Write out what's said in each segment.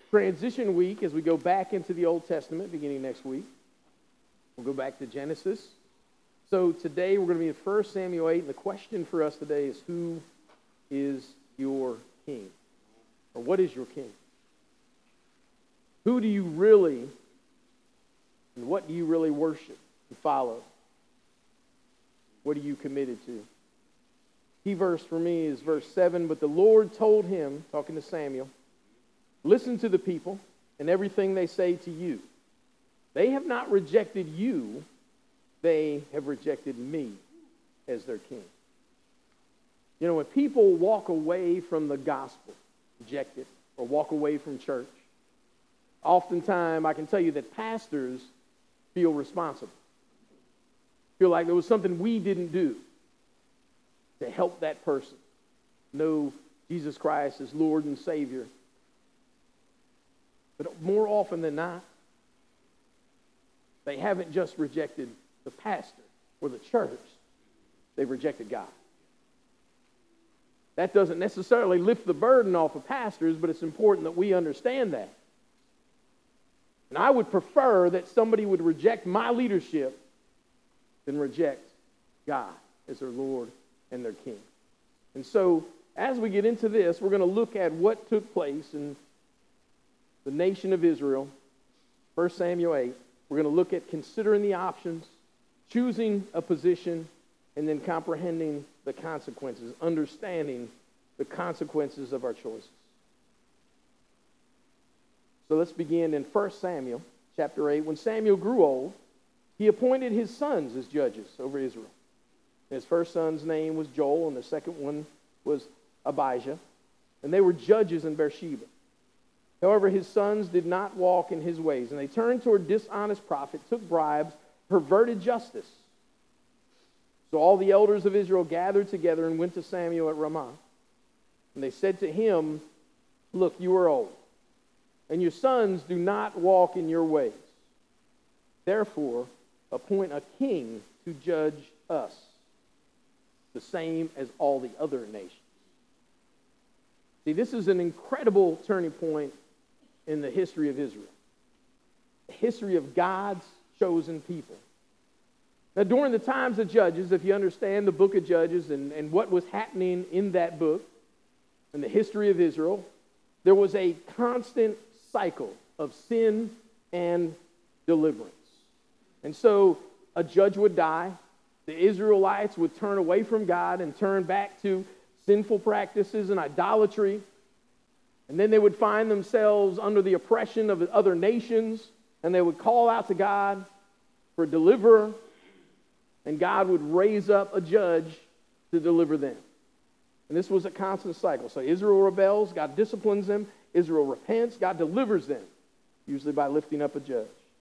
transition week as we go back into the Old Testament beginning next week. We'll go back to Genesis. So today we're going to be in 1 Samuel 8, and the question for us today is, who is your king? Or what is your king? Who do you really, and what do you really worship and follow? What are you committed to? Key verse for me is verse 7. But the Lord told him, talking to Samuel, listen to the people and everything they say to you. They have not rejected you, they have rejected me as their king. You know, when people walk away from the gospel, reject it, or walk away from church, oftentimes I can tell you that pastors feel responsible. Feel like there was something we didn't do to help that person know Jesus Christ as Lord and Savior. But more often than not, they haven't just rejected the pastor or the church, they've rejected God. That doesn't necessarily lift the burden off of pastors, but it's important that we understand that. And I would prefer that somebody would reject my leadership than reject God as their Lord and their King. And so, as we get into this, we're going to look at what took place in the nation of Israel, 1 Samuel 8. We're going to look at considering the options, choosing a position, and then comprehending the consequences, understanding the consequences of our choices. So let's begin in 1 Samuel chapter 8. When Samuel grew old, he appointed his sons as judges over Israel. His first son's name was Joel, and the second one was Abijah. And they were judges in Beersheba. However, his sons did not walk in his ways, and they turned toward dishonest prophets, took bribes, perverted justice. So all the elders of Israel gathered together and went to Samuel at Ramah. And they said to him, look, you are old, and your sons do not walk in your ways. Therefore, appoint a king to judge us, the same as all the other nations. See, this is an incredible turning point in the history of Israel. The history of God's chosen people. Now, during the times of Judges, if you understand the book of Judges and what was happening in that book, and the history of Israel, there was a constant cycle of sin and deliverance. And so a judge would die, the Israelites would turn away from God and turn back to sinful practices and idolatry, and then they would find themselves under the oppression of other nations, and they would call out to God for a deliverer, and God would raise up a judge to deliver them. And this was a constant cycle. So Israel rebels, God disciplines them. Israel repents, God delivers them, usually by lifting up a judge.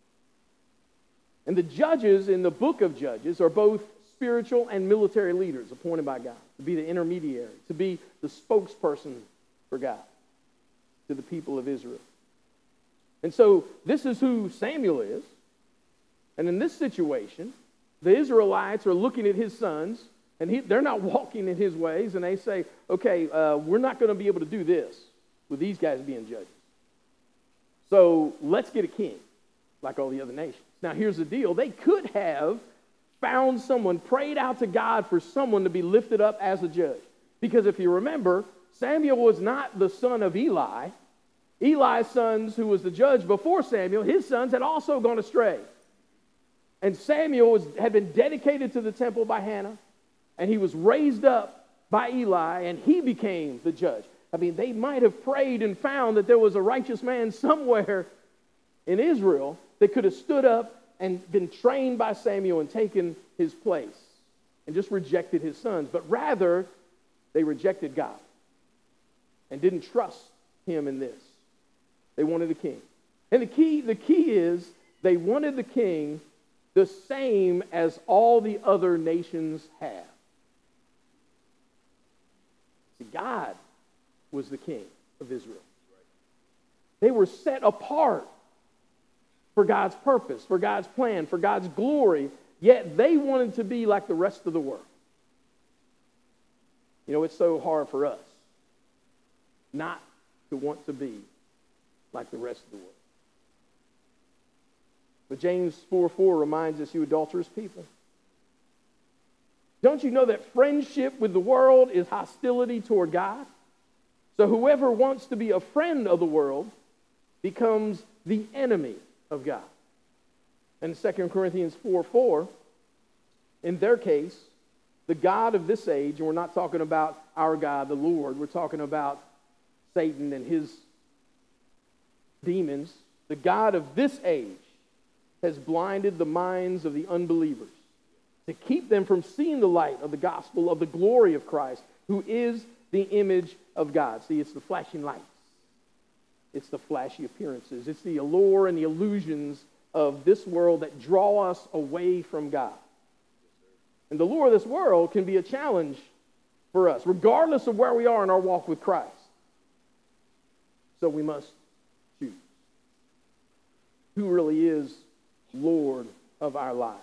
And the judges in the book of Judges are both spiritual and military leaders appointed by God to be the intermediary, to be the spokesperson for God to the people of Israel. And so this is who Samuel is. And in this situation, the Israelites are looking at his sons, and they're not walking in his ways, and they say, okay, we're not going to be able to do this with these guys being judges. So let's get a king like all the other nations. Now, here's the deal. They could have found someone, prayed out to God for someone to be lifted up as a judge. Because if you remember, Samuel was not the son of Eli. Eli's sons, who was the judge before Samuel, his sons had also gone astray. And Samuel had been dedicated to the temple by Hannah, and he was raised up by Eli, and he became the judge. I mean, they might have prayed and found that there was a righteous man somewhere in Israel that could have stood up and been trained by Samuel and taken his place and just rejected his sons. But rather, they rejected God and didn't trust him in this. They wanted a king. And the key is they wanted the king the same as all the other nations have. See, God was the king of Israel. They were set apart for God's purpose, for God's plan, for God's glory, yet they wanted to be like the rest of the world. You know, it's so hard for us not to want to be like the rest of the world. But James 4:4 reminds us, you adulterous people. Don't you know that friendship with the world is hostility toward God? So whoever wants to be a friend of the world becomes the enemy of God. And 2 Corinthians 4:4, in their case, the God of this age, and we're not talking about our God, the Lord, we're talking about Satan and his demons. The God of this age has blinded the minds of the unbelievers to keep them from seeing the light of the gospel of the glory of Christ, who is the image of God. See, it's the flashing lights. It's the flashy appearances. It's the allure and the illusions of this world that draw us away from God. And the lure of this world can be a challenge for us, regardless of where we are in our walk with Christ. So we must choose. Who really is Lord of our lives?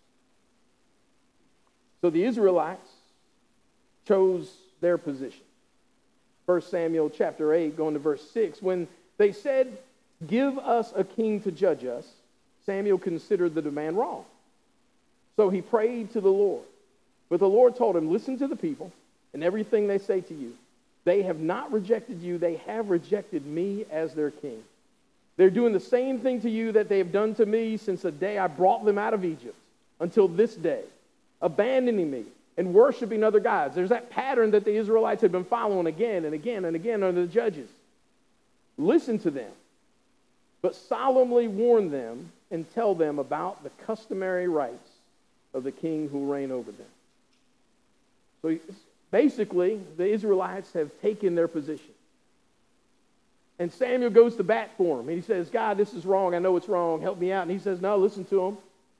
So the Israelites chose their position. 1 Samuel chapter 8, going to verse 6, when they said, "Give us a king to judge us," Samuel considered the demand wrong. So he prayed to the Lord. But the Lord told him, "Listen to the people and everything they say to you. They have not rejected you. They have rejected me as their king. They're doing the same thing to you that they have done to me since the day I brought them out of Egypt until this day, abandoning me and worshiping other gods." There's that pattern that the Israelites had been following again and again and again under the judges. "Listen to them, but solemnly warn them and tell them about the customary rights of the king who will reign over them." So basically, the Israelites have taken their position. And Samuel goes to bat for him. And he says, "God, this is wrong. I know it's wrong. Help me out." And he says, "No, listen to them.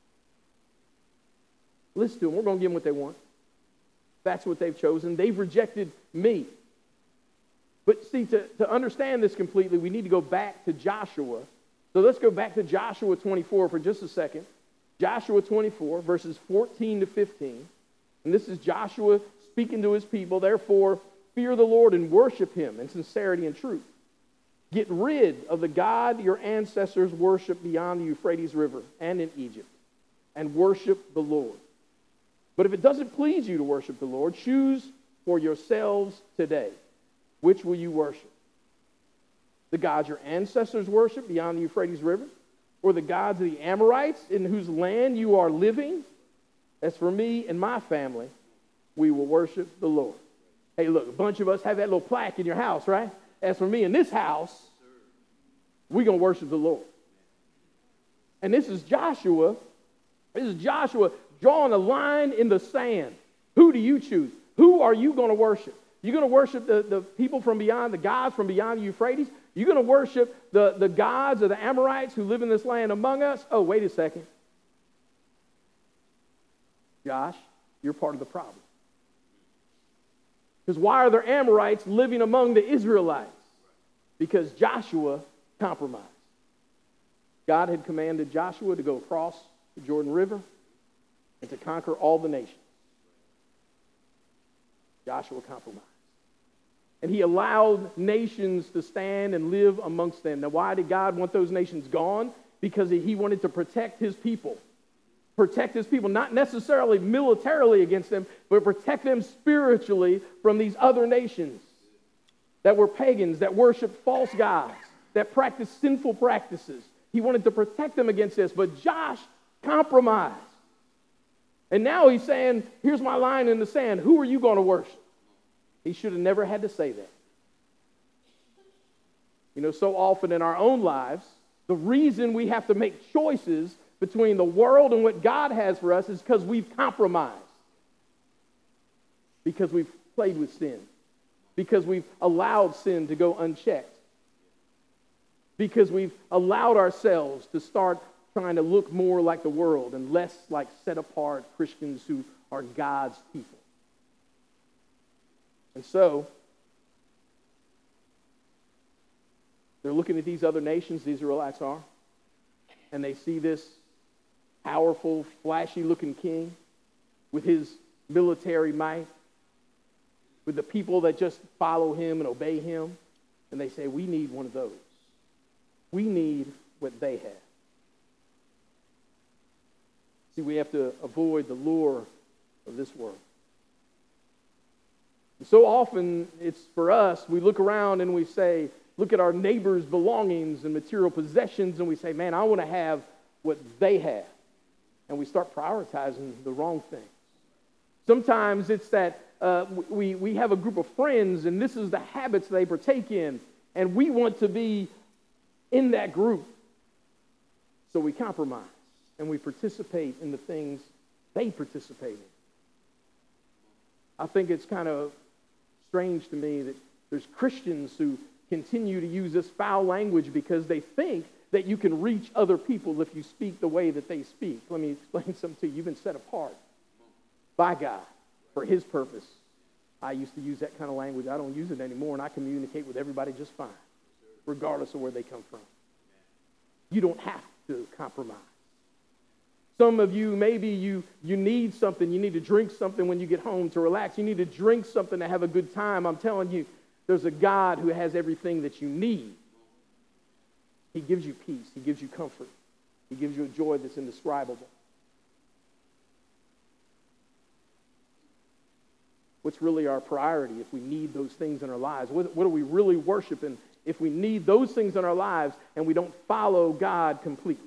Listen to them. We're going to give them what they want. That's what they've chosen. They've rejected me." But see, to understand this completely, we need to go back to Joshua. So let's go back to Joshua 24 for just a second. Joshua 24, verses 14 to 15. And this is Joshua speaking to his people. "Therefore, fear the Lord and worship him in sincerity and truth. Get rid of the God your ancestors worshiped beyond the Euphrates River and in Egypt, and worship the Lord. But if it doesn't please you to worship the Lord, choose for yourselves today, which will you worship? The gods your ancestors worshiped beyond the Euphrates River, or the gods of the Amorites in whose land you are living? As for me and my family, we will worship the Lord." Hey, look, a bunch of us have that little plaque in your house, right? "As for me and this house, we're going to worship the Lord." And this is Joshua. This is Joshua drawing a line in the sand. Who do you choose? Who are you going to worship? You're going to worship the people from beyond, the gods from beyond the Euphrates? You're going to worship the gods of the Amorites who live in this land among us? Oh, wait a second. Josh, you're part of the problem. Because why are there Amorites living among the Israelites? Because Joshua compromised. God had commanded Joshua to go across the Jordan River and to conquer all the nations. Joshua compromised. And he allowed nations to stand and live amongst them. Now, why did God want those nations gone? Because he wanted to protect his people. Protect his people, not necessarily militarily against them, but protect them spiritually from these other nations that were pagans, that worshiped false gods, that practiced sinful practices. He wanted to protect them against this, but Josh compromised. And now he's saying, "Here's my line in the sand. Who are you going to worship?" He should have never had to say that. You know, so often in our own lives, the reason we have to make choices between the world and what God has for us is because we've compromised. Because we've played with sin. Because we've allowed sin to go unchecked. Because we've allowed ourselves to start trying to look more like the world and less like set-apart Christians who are God's people. And so, they're looking at these other nations, the Israelites are, and they see this powerful, flashy-looking king with his military might, with the people that just follow him and obey him, and they say, "We need one of those. We need what they have. See, we have to avoid the lure of this world. And so often, it's for us, we look around and we say, look at our neighbor's belongings and material possessions, and we say, man, I want to have what they have. And we start prioritizing the wrong things. Sometimes it's that we have a group of friends, and this is the habits they partake in, and we want to be in that group. So we compromise, and we participate in the things they participate in. I think it's kind of strange to me that there's Christians who continue to use this foul language because they think that you can reach other people if you speak the way that they speak. Let me explain something to you. You've been set apart by God for His purpose. I used to use that kind of language. I don't use it anymore, and I communicate with everybody just fine, regardless of where they come from. You don't have to compromise. Some of you, maybe you need something. You need to drink something when you get home to relax. You need to drink something to have a good time. I'm telling you, there's a God who has everything that you need. He gives you peace. He gives you comfort. He gives you a joy that's indescribable. What's really our priority if we need those things in our lives? What are we really worshiping if we need those things in our lives and we don't follow God completely?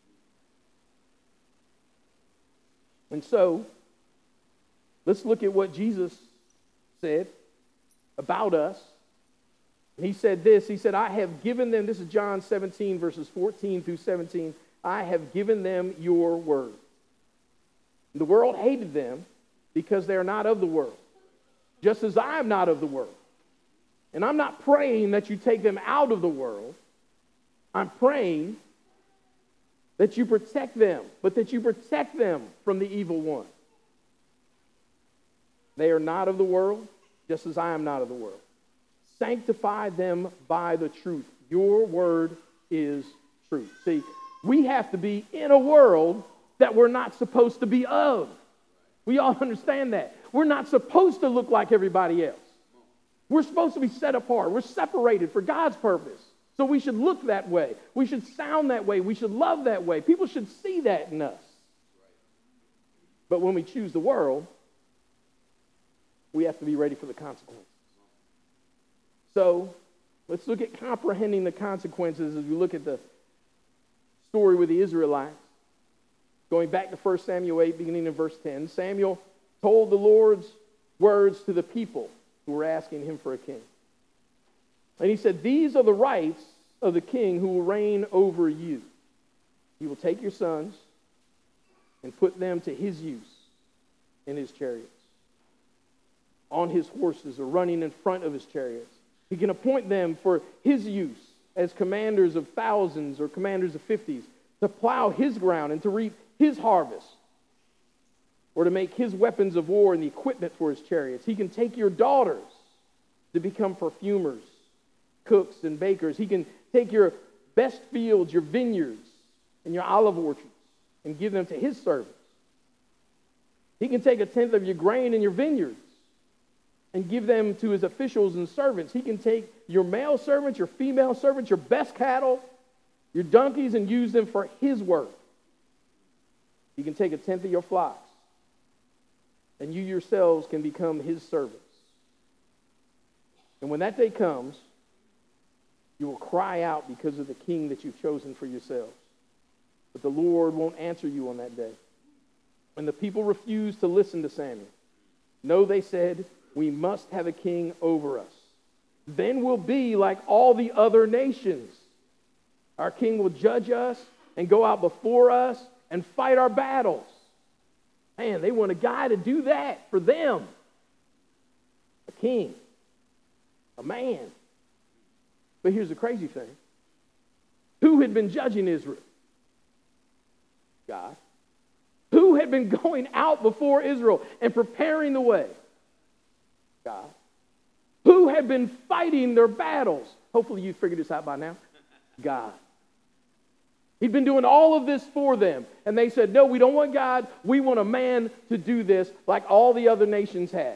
And so, let's look at what Jesus said about us. And he said this, he said, I have given them, this is John 17, verses 14 through 17, I have given them your word. The world hated them because they are not of the world, just as I am not of the world. And I'm not praying that you take them out of the world. I'm praying that you protect them, but that you protect them from the evil one. They are not of the world, just as I am not of the world. Sanctify them by the truth. Your word is truth. See, we have to be in a world that we're not supposed to be of. We all understand that. We're not supposed to look like everybody else. We're supposed to be set apart. We're separated for God's purpose. So we should look that way. We should sound that way. We should love that way. People should see that in us. But when we choose the world, we have to be ready for the consequences. So let's look at comprehending the consequences as we look at the story with the Israelites. Going back to 1 Samuel 8, beginning in verse 10, Samuel told the Lord's words to the people who were asking him for a king. And he said, these are the rights of the king who will reign over you. He will take your sons and put them to his use in his chariots, on his horses, or running in front of his chariots. He can appoint them for his use as commanders of thousands or commanders of 50s, to plow his ground and to reap his harvest, or to make his weapons of war and the equipment for his chariots. He can take your daughters to become perfumers, cooks, and bakers. He can take your best fields, your vineyards, and your olive orchards, and give them to his servants. He can take a tenth of your grain in your vineyards and give them to his officials and servants. He can take your male servants, your female servants, your best cattle, your donkeys, and use them for his work. He can take a tenth of your flocks, and you yourselves can become his servants. And when that day comes, you will cry out because of the king that you've chosen for yourselves. But the Lord won't answer you on that day. And the people refused to listen to Samuel. No, they said, we must have a king over us. Then we'll be like all the other nations. Our king will judge us and go out before us and fight our battles. Man, they want a guy to do that for them. A king. A man. But here's the crazy thing. Who had been judging Israel? God. Who had been going out before Israel and preparing the way? God. Who had been fighting their battles? Hopefully you figured this out by now. God. He'd been doing all of this for them. And they said, no, we don't want God. We want a man to do this like all the other nations have.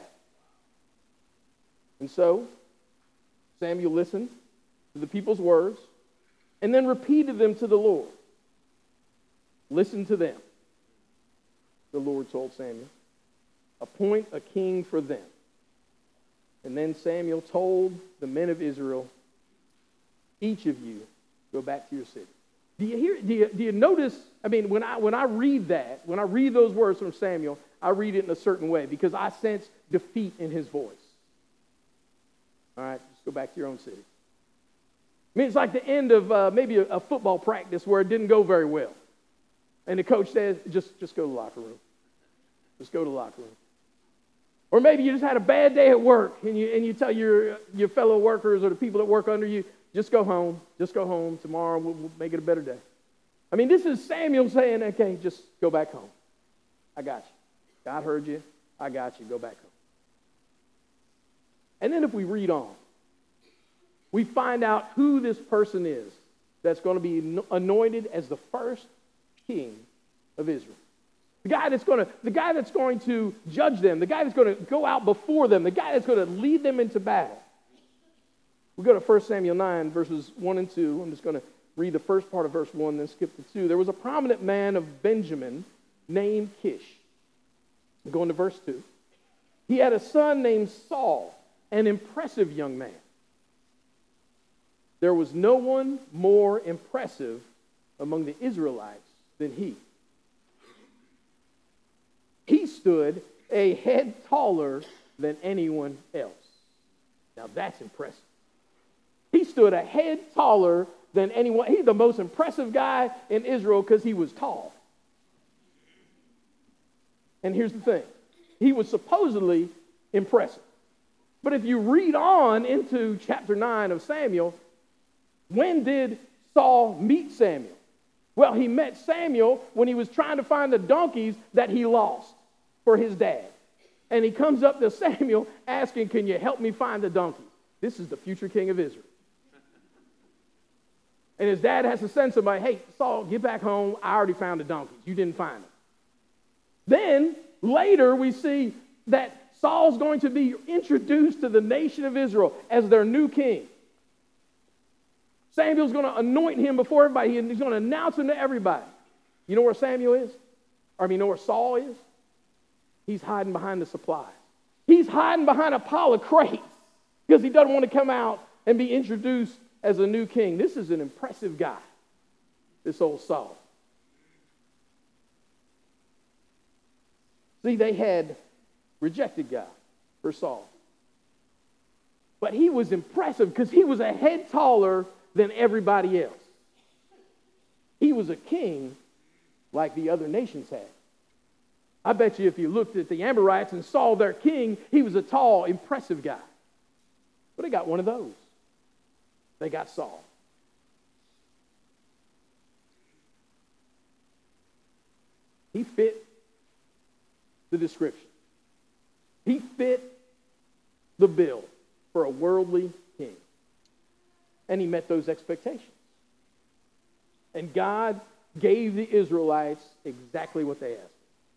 And so Samuel listened to the people's words, and then repeated them to the Lord. Listen to them, the Lord told Samuel. Appoint a king for them. And then Samuel told the men of Israel, each of you go back to your city. Do you notice? I mean, when I read that, when I read those words from Samuel, I read it in a certain way because I sense defeat in his voice. All right, just go back to your own city. I mean, it's like the end of maybe a football practice where it didn't go very well. And the coach says, just go to the locker room. Just go to the locker room. Or maybe you just had a bad day at work and you tell your fellow workers or the people that work under you, just go home. Just go home. Tomorrow we'll make it a better day. I mean, this is Samuel saying, okay, just go back home. I got you. God heard you. I got you. Go back home. And then if we read on, we find out who this person is that's going to be anointed as the first king of Israel. The guy that's going to judge them, the guy that's going to go out before them, the guy that's going to lead them into battle. We go to 1 Samuel 9, verses 1 and 2. I'm just going to read the first part of verse 1, then skip to 2. There was a prominent man of Benjamin named Kish. I'm going to verse 2. He had a son named Saul, an impressive young man. There was no one more impressive among the Israelites than he. He stood a head taller than anyone else. Now that's impressive. He stood a head taller than anyone. He's the most impressive guy in Israel because he was tall. And here's the thing. He was supposedly impressive. But if you read on into chapter 9 of Samuel, when did Saul meet Samuel? Well, he met Samuel when he was trying to find the donkeys that he lost for his dad. And he comes up to Samuel asking, can you help me find the donkeys? This is the future king of Israel. And his dad has to send somebody, hey, Saul, get back home. I already found the donkeys. You didn't find them. Then later we see that Saul's going to be introduced to the nation of Israel as their new king. Samuel's going to anoint him before everybody, and he's going to announce him to everybody. You know where Samuel is? Or you know where Saul is? He's hiding behind the supplies. He's hiding behind a pile of crates because he doesn't want to come out and be introduced as a new king. This is an impressive guy, this old Saul. See, they had rejected God for Saul. But he was impressive because he was a head taller than everybody else. He was a king like the other nations had. I bet you if you looked at the Amorites and saw their king, he was a tall, impressive guy. But they got one of those. They got Saul. He fit the description. He fit the bill for a worldly king. And he met those expectations. And God gave the Israelites exactly what they asked.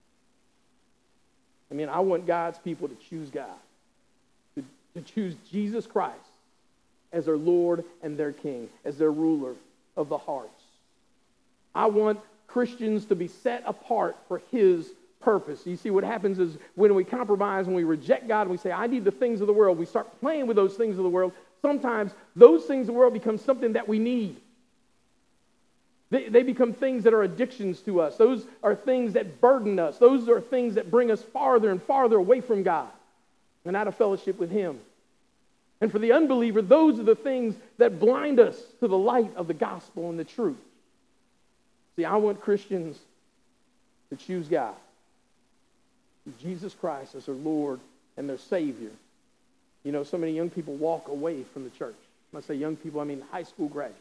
I mean, I want God's people to choose God, to choose Jesus Christ as their Lord and their King, as their ruler of the hearts. I want Christians to be set apart for his purpose. You see, what happens is when we compromise, when we reject God, and we say, I need the things of the world, we start playing with those things of the world. Sometimes those things of the world become something that we need. They become things that are addictions to us. Those are things that burden us. Those are things that bring us farther and farther away from God and out of fellowship with him. And for the unbeliever, those are the things that blind us to the light of the gospel and the truth. See, I want Christians to choose God, Jesus Christ as their Lord and their Savior. You know, so many young people walk away from the church. When I say young people, I mean high school graduates.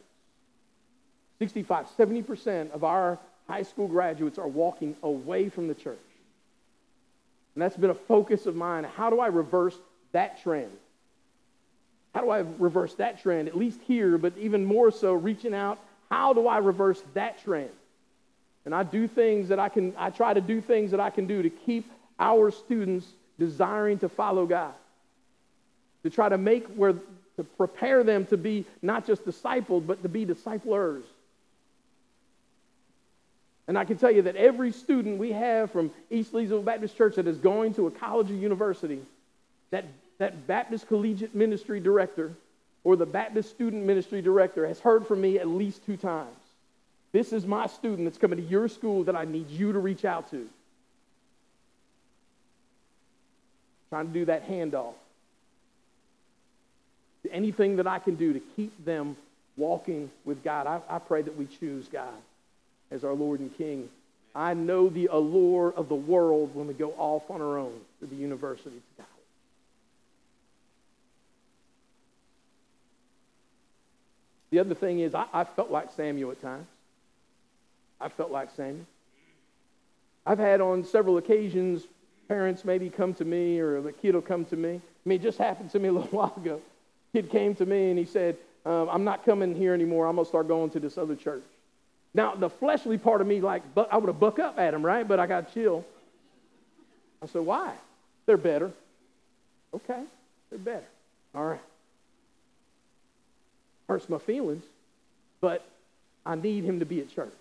70% of our high school graduates are walking away from the church. And that's been a focus of mine. How do I reverse that trend? How do I reverse that trend, at least here, but even more so reaching out? How do I reverse that trend? And I try to do things that I can do to keep our students desiring to follow God. To try to make where to prepare them to be not just discipled, but to be disciplers. And I can tell you that every student we have from East Leesville Baptist Church that is going to a college or university, that Baptist Collegiate Ministry Director or the Baptist Student Ministry Director has heard from me at least 2 times. This is my student that's coming to your school that I need you to reach out to. Trying to do that handoff. Anything that I can do to keep them walking with God. I pray that we choose God as our Lord and King. I know the allure of the world when we go off on our own to the university to college. The other thing is I felt like Samuel at times. I felt like Samuel. I've had on several occasions parents maybe come to me or the kid will come to me. I mean, it just happened to me a little while ago. Kid came to me and he said, I'm not coming here anymore. I'm going to start going to this other church. Now, the fleshly part of me, I would have bucked up at him, right? But I got chill. I said, why? They're better. Okay, they're better. All right. Hurts my feelings, but I need him to be at church.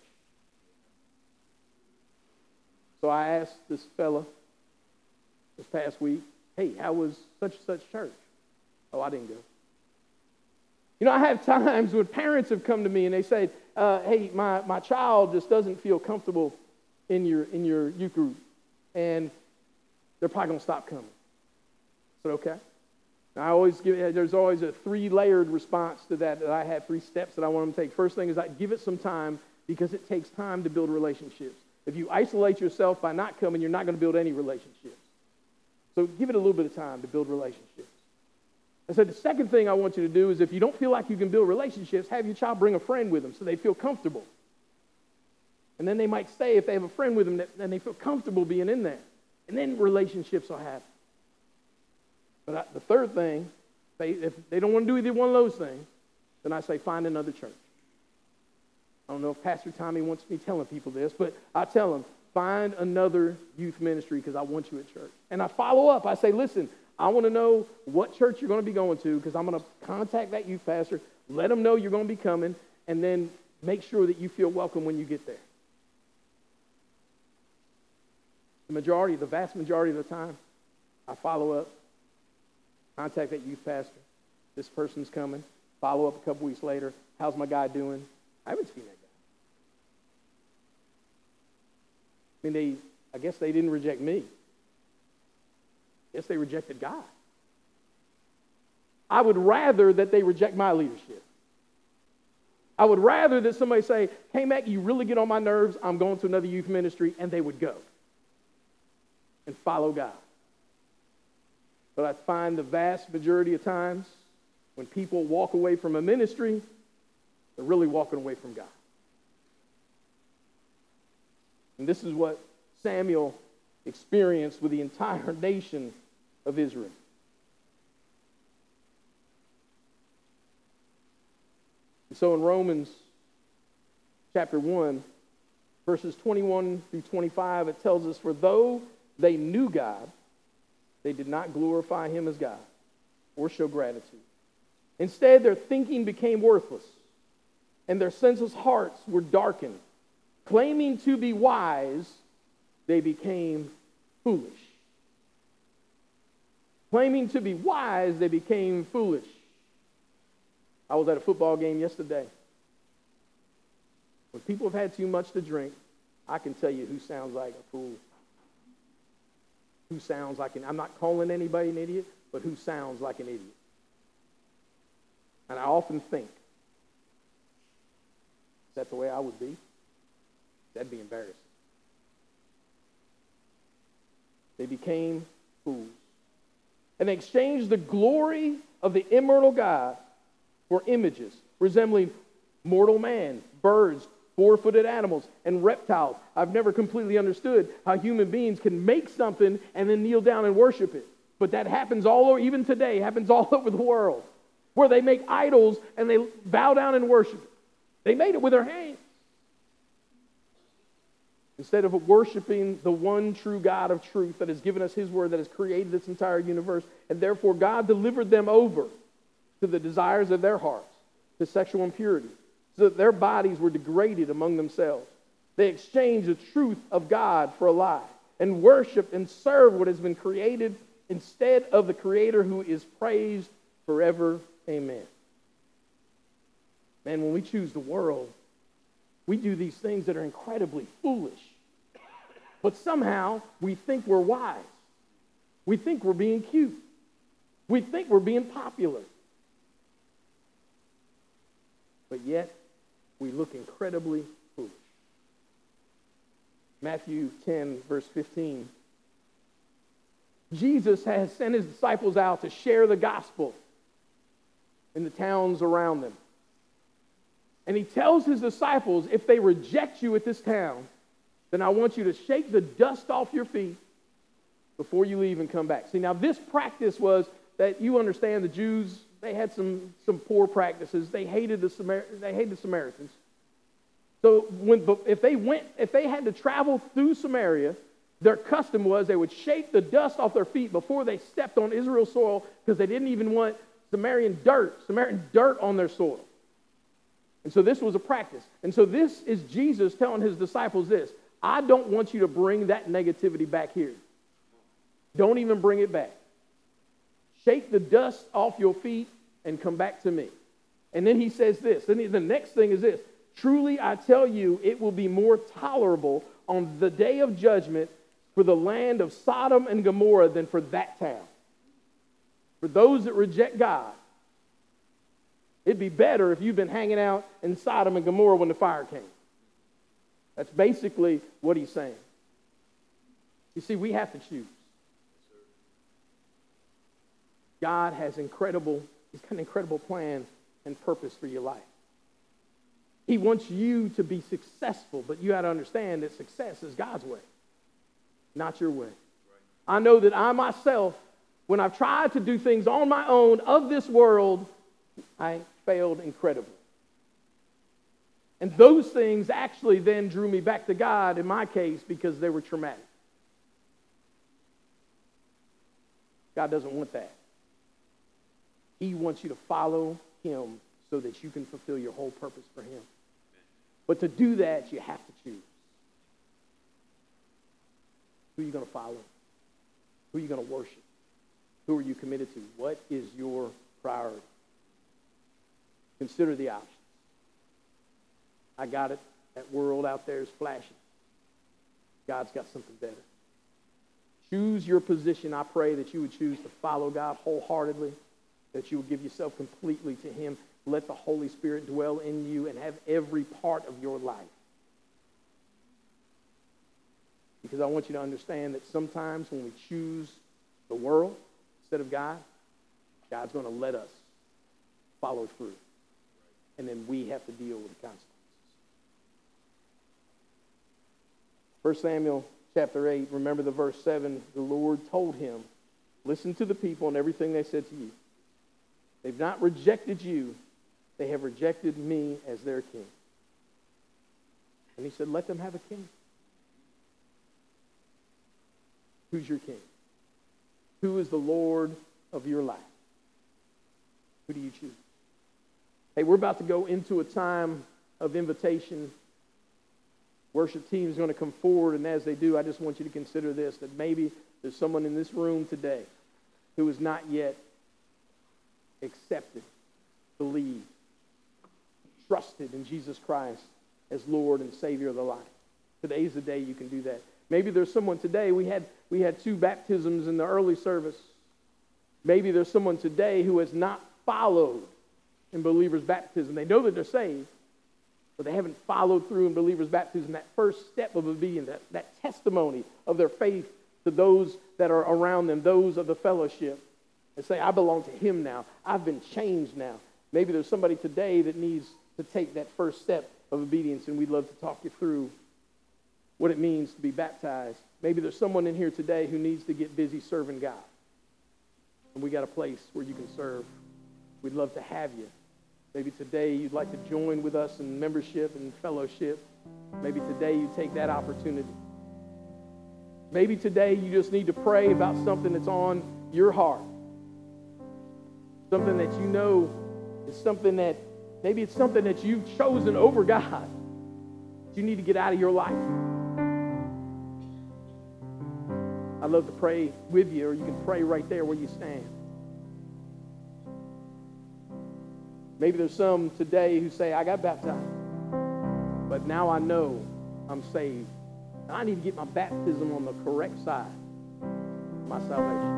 So I asked this fella this past week, hey, how was such and such church? Oh, I didn't go. You know, I have times when parents have come to me and they say, hey, my child just doesn't feel comfortable in your youth group, and they're probably going to stop coming. I said, okay. Now, there's always a 3-layered response to that I have 3 steps that I want them to take. First thing is I give it some time because it takes time to build relationships. If you isolate yourself by not coming, you're not going to build any relationships. So give it a little bit of time to build relationships. I said the second thing I want you to do is if you don't feel like you can build relationships, have your child bring a friend with them so they feel comfortable. And then they might stay if they have a friend with them, then they feel comfortable being in there. And then relationships will happen. But the third thing, if they don't want to do either one of those things, then I say find another church. I don't know if Pastor Tommy wants me telling people this, but I tell them, find another youth ministry because I want you at church. And I follow up. I say, listen, I want to know what church you're going to be going to because I'm going to contact that youth pastor, let them know you're going to be coming, and then make sure that you feel welcome when you get there. The vast majority of the time, I follow up, contact that youth pastor. This person's coming. Follow up a couple weeks later. How's my guy doing? I haven't seen that guy. I mean, I guess they didn't reject me. I guess they rejected God. I would rather that they reject my leadership. I would rather that somebody say, hey, Mac, you really get on my nerves. I'm going to another youth ministry, and they would go and follow God. But I find the vast majority of times when people walk away from a ministry, they're really walking away from God. And this is what Samuel experienced with the entire nation of Israel. And so in Romans chapter 1, verses 21 through 25, it tells us, for though they knew God, they did not glorify him as God or show gratitude. Instead, their thinking became worthless, and their senseless hearts were darkened. Claiming to be wise, they became foolish. Claiming to be wise, they became foolish. I was at a football game yesterday. When people have had too much to drink, I can tell you who sounds like a fool. Who sounds like I'm not calling anybody an idiot, but who sounds like an idiot. And I often think, is that the way I would be? That'd be embarrassing. They became fools. And they exchanged the glory of the immortal God for images resembling mortal man, birds, 4-footed animals, and reptiles. I've never completely understood how human beings can make something and then kneel down and worship it. But that happens all over, even today, happens all over the world, where they make idols and they bow down and worship it. They made it with their hands. Instead of worshiping the one true God of truth that has given us his word that has created this entire universe, and therefore God delivered them over to to the desires of their hearts, to sexual impurity, so that their bodies were degraded among themselves. They exchanged the truth of God for a lie, and worshiped and served what has been created instead of the Creator, who is praised forever. Amen. Man, when we choose the world, we do these things that are incredibly foolish. But somehow we think we're wise. We think we're being cute. We think we're being popular. But yet, we look incredibly foolish. Matthew 10, verse 15. Jesus has sent his disciples out to share the gospel in the towns around them. And he tells his disciples, if they reject you at this town, then I want you to shake the dust off your feet before you leave and come back. See, now this practice was that, you understand, the Jews, they had some poor practices. They hated the Samaritans. So if they had to travel through Samaria, their custom was they would shake the dust off their feet before they stepped on Israel's soil, because they didn't even want Samaritan dirt on their soil. And so this was a practice. And so this is Jesus telling his disciples this: I don't want you to bring that negativity back here. Don't even bring it back. Shake the dust off your feet and come back to me. And then he says this. Then the next thing is this: truly I tell you, it will be more tolerable on the day of judgment for the land of Sodom and Gomorrah than for that town. For those that reject God, it'd be better if you'd been hanging out in Sodom and Gomorrah when the fire came. That's basically what he's saying. You see, we have to choose. God has he's got an incredible plan and purpose for your life. He wants you to be successful, but you got to understand that success is God's way, not your way. Right. I know that I myself, when I've tried to do things on my own of this world, I failed incredibly. And those things actually then drew me back to God in my case, because they were traumatic. God doesn't want that. He wants you to follow him so that you can fulfill your whole purpose for him. But to do that, you have to choose. Who are you going to follow? Who are you going to worship? Who are you committed to? What is your priority? Consider the options. I got it. That world out there is flashing. God's got something better. Choose your position. I pray that you would choose to follow God wholeheartedly, that you would give yourself completely to him. Let the Holy Spirit dwell in you and have every part of your life. Because I want you to understand that sometimes when we choose the world instead of God, God's going to let us follow through. And then we have to deal with the consequences. 1 Samuel chapter 8, remember the verse 7, the Lord told him, listen to the people and everything they said to you. They've not rejected you, they have rejected me as their king. And he said, let them have a king. Who's your king? Who is the Lord of your life? Who do you choose? Hey, we're about to go into a time of invitation. Worship team is going to come forward, and as they do, I just want you to consider this, that maybe there's someone in this room today who has not yet accepted, believed, trusted in Jesus Christ as Lord and Savior of their life. Today's the day you can do that. Maybe there's someone today, we had 2 baptisms in the early service. Maybe there's someone today who has not followed in believers' baptism. They know that they're saved, but they haven't followed through in believers' baptism, that first step of obedience, that testimony of their faith to those that are around them, those of the fellowship, and say, I belong to him now. I've been changed now. Maybe there's somebody today that needs to take that first step of obedience, and we'd love to talk you through what it means to be baptized. Maybe there's someone in here today who needs to get busy serving God, and we got a place where you can serve. We'd love to have you. Maybe today you'd like to join with us in membership and fellowship. Maybe today you take that opportunity. Maybe today you just need to pray about something that's on your heart. something that you know is something that, maybe it's something that you've chosen over God, that you need to get out of your life. I'd love to pray with you, or you can pray right there where you stand. Maybe there's some today who say, I got baptized, but now I know I'm saved. I need to get my baptism on the correct side of my salvation.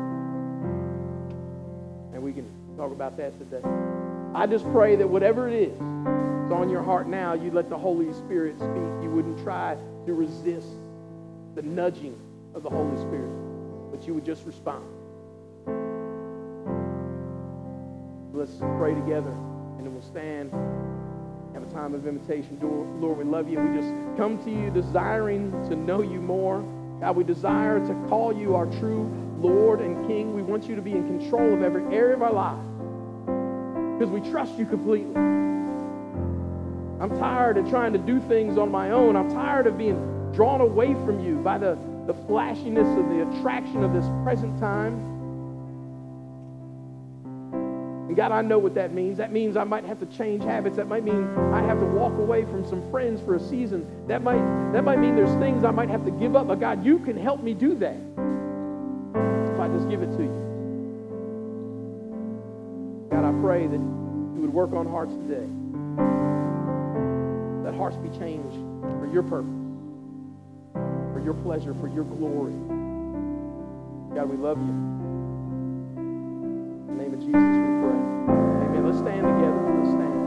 And we can talk about that today. I just pray that whatever it is that's on your heart now, you let the Holy Spirit speak. You wouldn't try to resist the nudging of the Holy Spirit, but you would just respond. Let's pray together, and then we'll stand, have a time of invitation. Lord, we love you. We just come to you desiring to know you more. God, we desire to call you our true Lord and King. We want you to be in control of every area of our lives because we trust you completely. I'm tired of trying to do things on my own. I'm tired of being drawn away from you by the flashiness of the attraction of this present time. And God, I know what that means. That means I might have to change habits. That might mean I have to walk away from some friends for a season. That might mean there's things I might have to give up. But God, you can help me do that if I just give it to you. God, I pray that you would work on hearts today. That hearts be changed for your purpose, for your pleasure, for your glory. God, we love you. In the name of Jesus, we pray. Amen. Let's stand together.